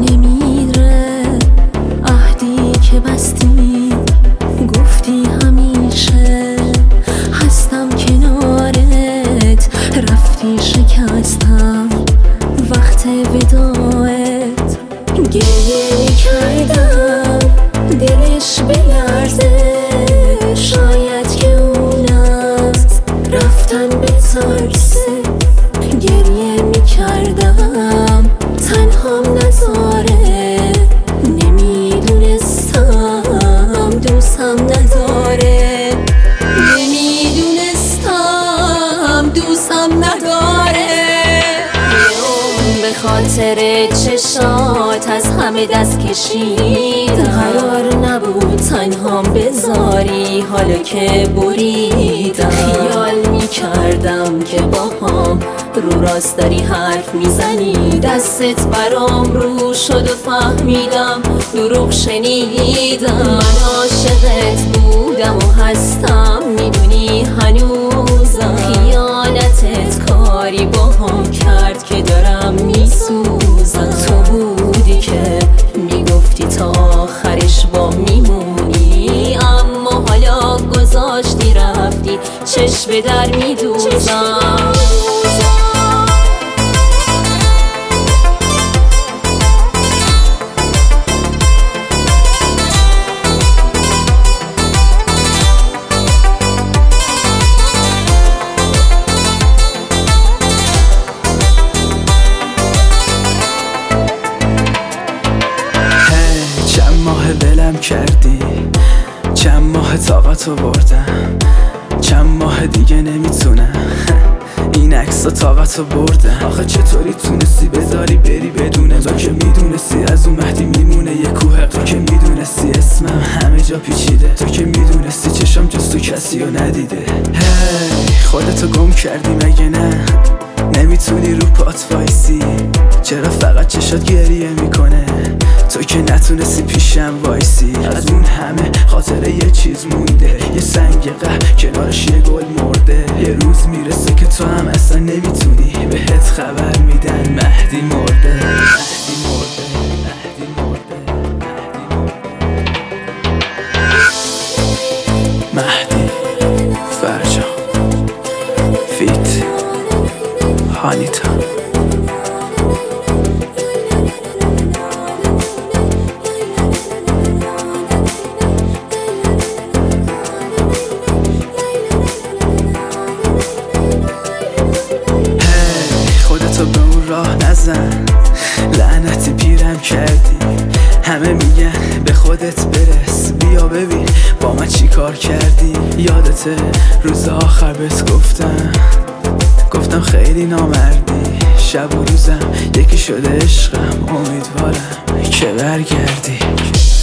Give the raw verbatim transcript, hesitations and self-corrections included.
نمیره. عهدی که بستی گفتی همیشه هستم کنارت، رفتی شکستم وقت وداعت. گریه کردم دلش بلرزه، شاید که اون از رفتن بترسه. گریه میکردم تنهام نذاره، نمیدونستم دوستم نداره، نمیدونستم دوستم نداره. به خاطر چشات از همه دست کشیدم، قرار نبود تنهام بذاری، حالا که بریدم. خیال میکردم که باهام رو راست داری حرف میزنی، دستت برام رو شد و فهمیدم دروغ شنیدم. من عاشقت بودم و هستم میدونی هنوزم، خیانتت کاری باهام کرد که دارم میسوزم. تو بودی که میگفتی تا آخرش با میمونی، اما حالا گذاشتی رفتی، چشم در میدوزم. ولم کردی، چند ماه طاقتو بردم، چند ماه دیگه نمیتونم این عکسا طاقتو بردم. آخه چطوری تونستی بذاری بری بدونه تو که میدونستی از اون مهدی میمونه یه کوه. تو که میدونستی اسمم همه جا پیچیده، تو که میدونستی چشم جز تو کسی رو ندیده. هی خودتو گم کردی مگه نه؟ نمیتونی رو پات وایسی، چرا فقط چشات گریه میکنه؟ تو که نتونستی پیشم وایسی، از اون همه خاطره یه چیز مونده، یه سنگ قهر کنارش یه گل مرده. یه روز میرسه که تو هم اصلا نمیتونی، بهت خبر میدن مهدی مرده، مهدی مرده، مهدی مرده، مهدی مرده. مهدی فرجان فیت هانیتا. راه نزن لعنتی پیرم کردی، همه میگن به خودت برس، بیا ببین با من چی کار کردی. یادته روز آخر بهت گفتم گفتم خیلی نامردی، شب و روزم یکی شده عشقم، امیدوارم که برگردی.